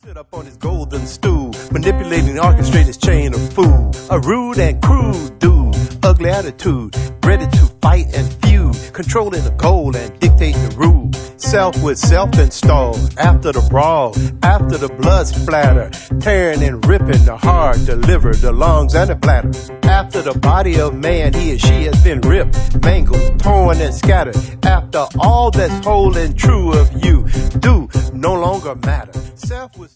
Sit up on his golden stool, manipulating, orchestrating his chain of food. A rude and crude dude, ugly attitude, ready to fight and feud, controlling the goal and dictating the rule. Self with self installed, after the brawl, after the blood splatter, tearing and ripping the heart, the liver, the lungs, and the bladder. After the body of man, he or she has been ripped, mangled, torn, and scattered. After all that's whole and true of you, do no longer matter. Self was